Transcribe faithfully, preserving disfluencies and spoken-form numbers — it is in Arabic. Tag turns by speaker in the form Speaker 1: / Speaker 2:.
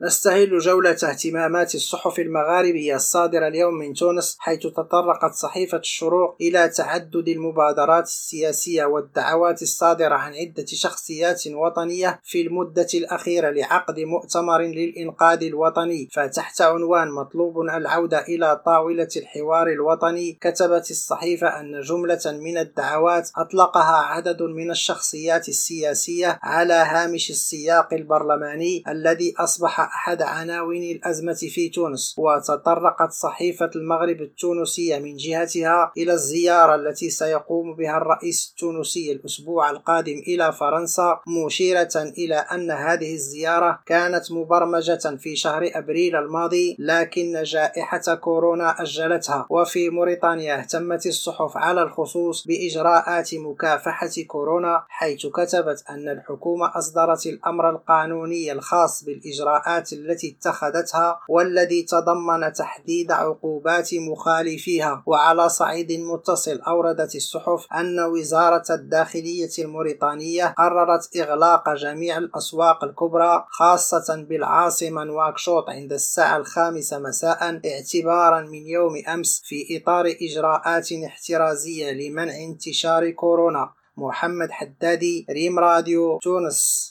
Speaker 1: نستهل جولة اهتمامات الصحف المغاربية الصادرة اليوم من تونس، حيث تطرقت صحيفة الشروق إلى تعدد المبادرات السياسية والدعوات الصادرة عن عدة شخصيات وطنية في المدة الأخيرة لعقد مؤتمر للإنقاذ الوطني. فتحت عنوان مطلوب العودة إلى طاولة الحوار الوطني، كتبت الصحيفة أن جملة من الدعوات أطلقها عدد من الشخصيات السياسية على هامش السياق البرلماني الذي أصبح أحد عناوين الأزمة في تونس. وتطرقت صحيفة المغرب التونسية من جهتها إلى الزيارة التي سيقوم بها الرئيس التونسي الأسبوع القادم إلى فرنسا، مشيرة إلى أن هذه الزيارة كانت مبرمجة في شهر أبريل الماضي، لكن جائحة كورونا أجلتها. وفي موريتانيا اهتمت الصحف على الخصوص بإجراءات مكافحة كورونا، حيث كتبت أن الحكومة أصدرت الأمر القانوني الخاص بالإجراءات التي اتخذتها، والذي تضمن تحديد عقوبات مخالفيها. وعلى صعيد متصل أوردت الصحف أن وزارة الداخلية الموريتانية قررت إغلاق جميع الأسواق الكبرى خاصة بالعاصمة نواكشوط عند الساعة الخامسة مساء اعتبارا من يوم أمس، في إطار إجراءات احترازية لمنع انتشار كورونا. محمد حدادي، ريم راديو، تونس.